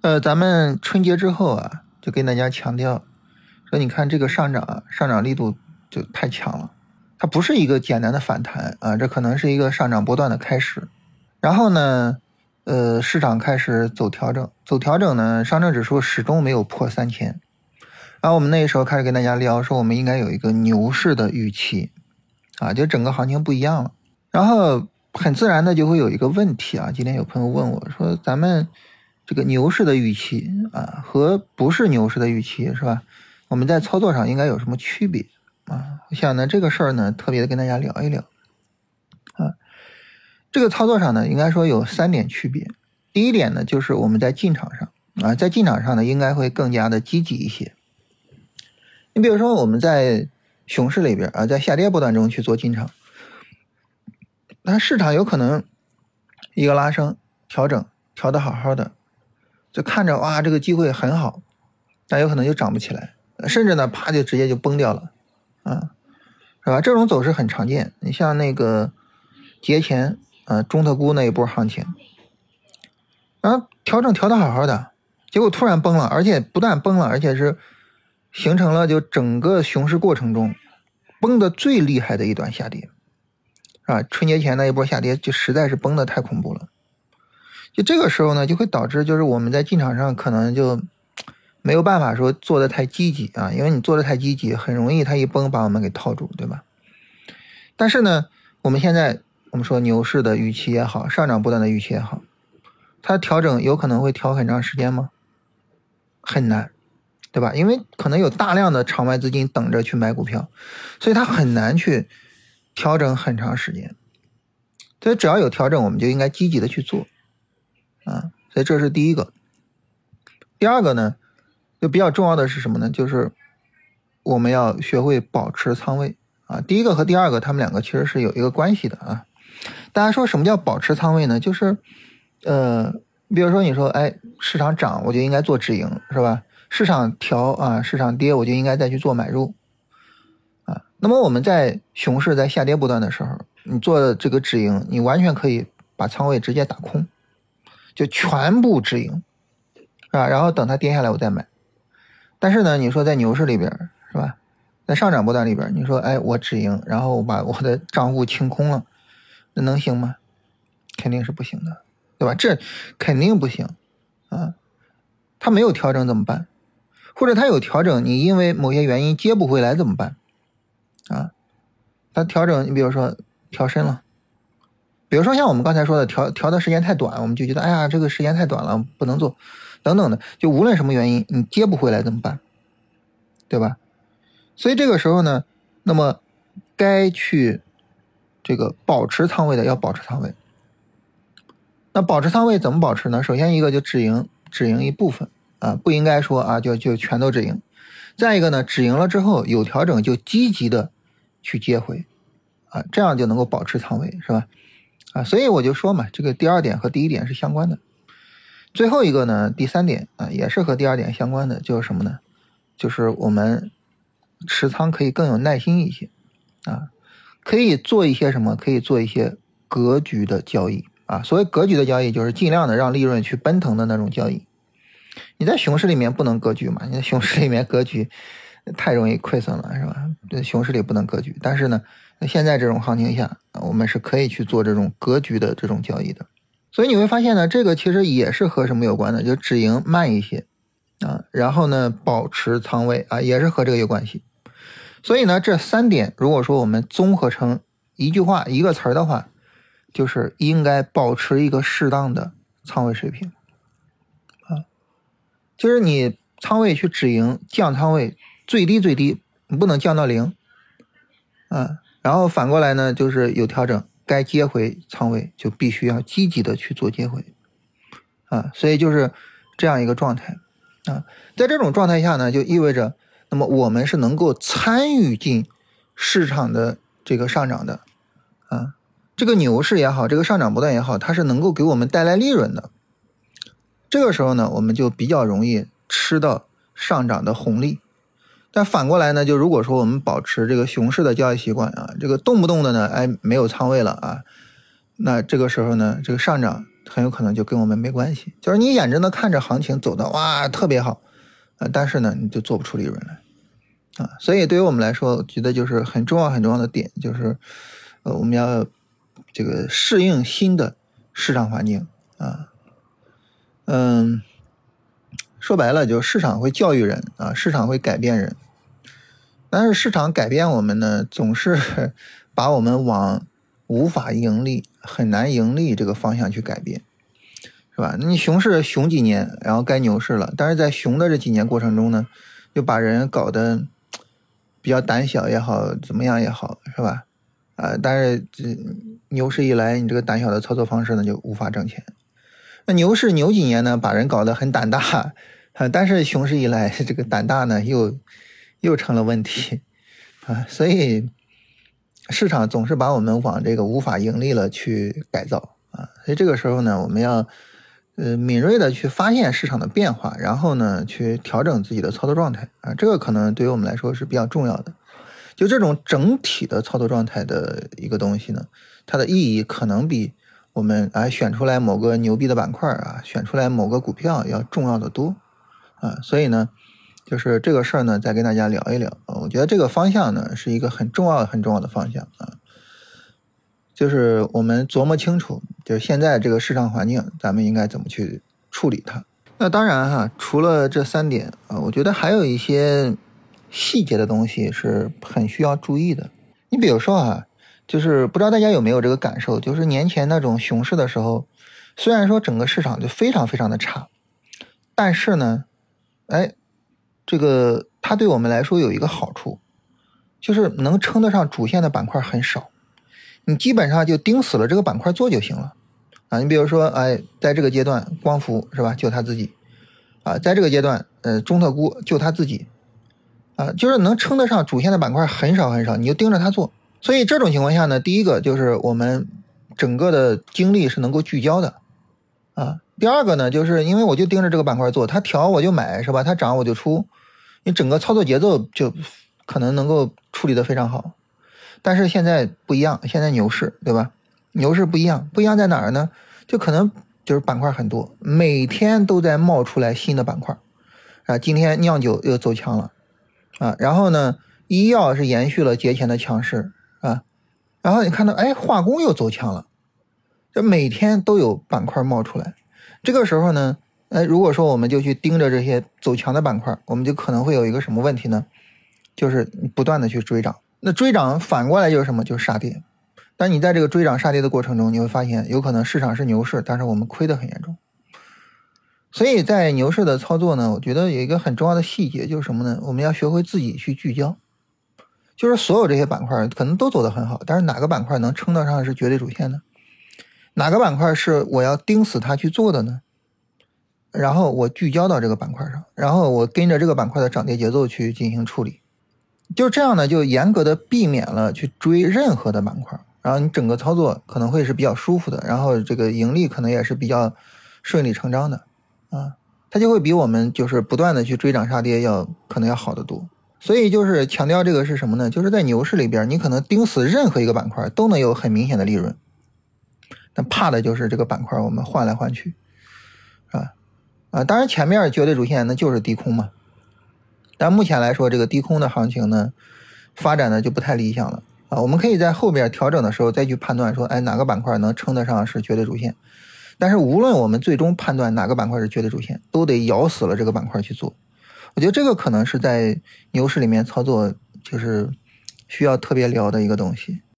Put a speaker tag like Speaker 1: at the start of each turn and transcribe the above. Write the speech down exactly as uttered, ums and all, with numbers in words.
Speaker 1: 呃，咱们春节之后啊，就跟大家强调说，你看这个上涨啊，上涨力度就太强了，它不是一个简单的反弹啊，这可能是一个上涨波段的开始。然后呢，呃，市场开始走调整，走调整呢，上证指数始终没有破三千。然后我们那时候开始跟大家聊说，我们应该有一个牛市的预期啊，就整个行情不一样了。然后很自然的就会有一个问题啊，今天有朋友问我说，咱们这个牛市的预期啊和不是牛市的预期是吧？我们在操作上应该有什么区别啊？我想呢这个事儿呢特别的跟大家聊一聊啊。这个操作上呢应该说有三点区别。第一点呢就是我们在进场上啊，在进场上呢应该会更加的积极一些。你比如说我们在熊市里边啊，在下跌波段中去做进场，那市场有可能一个拉升调整调得好好的，就看着哇这个机会很好，但有可能就涨不起来，甚至呢啪就直接就崩掉了啊，是吧？这种走势很常见。你像那个节前啊中特估那一波行情啊，调整调得好好的，结果突然崩了，而且不但崩了，而且是形成了就整个熊市过程中崩的最厉害的一段下跌啊，春节前那一波下跌就实在是崩的太恐怖了。就这个时候呢，就会导致就是我们在进场上可能就没有办法说做的太积极啊，因为你做的太积极，很容易它一崩把我们给套住，对吧？但是呢，我们现在我们说牛市的预期也好，上涨波段的预期也好，它调整有可能会调很长时间吗？很难，对吧？因为可能有大量的场外资金等着去买股票，所以它很难去调整很长时间。所以只要有调整，我们就应该积极的去做啊。所以这是第一个。第二个呢，就比较重要的是什么呢？就是我们要学会保持仓位啊。第一个和第二个他们两个其实是有一个关系的啊。大家说什么叫保持仓位呢？就是呃比如说你说哎市场涨我就应该做止盈是吧？市场调啊，市场跌我就应该再去做买入啊。那么我们在熊市在下跌波段的时候，你做的这个止盈，你完全可以把仓位直接打空，就全部止盈啊，然后等它跌下来我再买。但是呢，你说在牛市里边是吧，在上涨波段里边，你说哎我止盈，然后我把我的账户清空了，那能行吗？肯定是不行的，对吧？这肯定不行啊。它没有调整怎么办？或者它有调整，你因为某些原因接不回来怎么办啊？它调整，你比如说调深了，比如说像我们刚才说的调调的时间太短，我们就觉得哎呀这个时间太短了不能做等等的，就无论什么原因你接不回来怎么办，对吧？所以这个时候呢，那么该去这个保持仓位的要保持仓位。那保持仓位怎么保持呢？首先一个就止盈，止盈一部分啊，不应该说啊就就全都止盈。再一个呢，止盈了之后有调整就积极的去接回啊，这样就能够保持仓位，是吧？啊，所以我就说嘛，这个第二点和第一点是相关的。最后一个呢，第三点啊，也是和第二点相关的，就是什么呢？就是我们持仓可以更有耐心一些啊，可以做一些什么？可以做一些格局的交易啊。所谓格局的交易，就是尽量的让利润去奔腾的那种交易。你在熊市里面不能格局嘛？你在熊市里面格局太容易亏损了，是吧？对，熊市里不能格局。但是呢，现在这种行情下，我们是可以去做这种格局的这种交易的。所以你会发现呢，这个其实也是和什么有关的？就止盈慢一些啊，然后呢保持仓位啊，也是和这个有关系。所以呢，这三点如果说我们综合成一句话一个词儿的话，就是应该保持一个适当的仓位水平啊，就是你仓位去止盈降仓位最低最低你不能降到零啊，然后反过来呢就是有调整该接回仓位就必须要积极的去做接回啊，所以就是这样一个状态啊。在这种状态下呢，就意味着那么我们是能够参与进市场的这个上涨的啊，这个牛市也好，这个上涨波段也好，它是能够给我们带来利润的。这个时候呢，我们就比较容易吃到上涨的红利。但反过来呢，就如果说我们保持这个熊市的交易习惯啊，这个动不动的呢，哎，没有仓位了啊，那这个时候呢，这个上涨很有可能就跟我们没关系。就是你眼睁睁看着行情走的哇特别好，呃，但是呢你就做不出利润来啊。所以对于我们来说，我觉得就是很重要很重要的点就是，呃，我们要这个适应新的市场环境啊。嗯，说白了就是市场会教育人啊，市场会改变人。但是市场改变我们呢，总是把我们往无法盈利、很难盈利这个方向去改变，是吧？你熊市熊几年，然后该牛市了，但是在熊的这几年过程中呢，就把人搞得比较胆小也好，怎么样也好，是吧？啊，但是这牛市一来，你这个胆小的操作方式呢就无法挣钱。那牛市牛几年呢，把人搞得很胆大，啊，但是熊市一来，这个胆大呢又又成了问题啊，所以市场总是把我们往这个无法盈利了去改造啊，所以这个时候呢，我们要呃敏锐的去发现市场的变化，然后呢去调整自己的操作状态啊，这个可能对于我们来说是比较重要的。就这种整体的操作状态的一个东西呢，它的意义可能比我们啊选出来某个牛逼的板块啊，选出来某个股票要重要的多啊，所以呢，就是这个事儿呢，再跟大家聊一聊。我觉得这个方向呢是一个很重要很重要的方向啊，就是我们琢磨清楚，就是现在这个市场环境，咱们应该怎么去处理它。那当然哈，除了这三点啊，我觉得还有一些细节的东西是很需要注意的。你比如说啊，就是不知道大家有没有这个感受，就是年前那种熊市的时候，虽然说整个市场就非常非常的差，但是呢，哎，这个它对我们来说有一个好处，就是能撑得上主线的板块很少，你基本上就盯死了这个板块做就行了啊。你比如说，哎，在这个阶段，光伏是吧，就他自己啊，在这个阶段，呃，中特估就他自己啊，就是能撑得上主线的板块很少很少，你就盯着它做。所以这种情况下呢，第一个就是我们整个的精力是能够聚焦的啊。第二个呢，就是因为我就盯着这个板块做，它调我就买，是吧？它涨我就出，你整个操作节奏就可能能够处理得非常好。但是现在不一样，现在牛市，对吧？牛市不一样，不一样在哪儿呢？就可能就是板块很多，每天都在冒出来新的板块啊。今天酿酒又走强了啊，然后呢，医药是延续了节前的强势啊，然后你看到哎，化工又走强了，这每天都有板块冒出来。这个时候呢，呃，如果说我们就去盯着这些走强的板块，我们就可能会有一个什么问题呢？就是不断的去追涨。那追涨反过来就是什么？就是杀跌。但你在这个追涨杀跌的过程中，你会发现有可能市场是牛市，但是我们亏得很严重。所以在牛市的操作呢，我觉得有一个很重要的细节就是什么呢？我们要学会自己去聚焦。就是所有这些板块可能都走得很好，但是哪个板块能称得上是绝对主线呢？哪个板块是我要盯死它去做的呢？然后我聚焦到这个板块上，然后我跟着这个板块的涨跌节奏去进行处理。就这样呢，就严格的避免了去追任何的板块，然后你整个操作可能会是比较舒服的，然后这个盈利可能也是比较顺理成章的啊，它就会比我们就是不断的去追涨杀跌要可能要好得多。所以就是强调这个是什么呢？就是在牛市里边，你可能盯死任何一个板块都能有很明显的利润，但怕的就是这个板块我们换来换去啊啊，当然前面绝对主线那就是低空嘛，但目前来说这个低空的行情呢发展的就不太理想了啊。我们可以在后边调整的时候再去判断说，哎，哪个板块能称得上是绝对主线。但是无论我们最终判断哪个板块是绝对主线，都得咬死了这个板块去做。我觉得这个可能是在牛市里面操作就是需要特别聊的一个东西。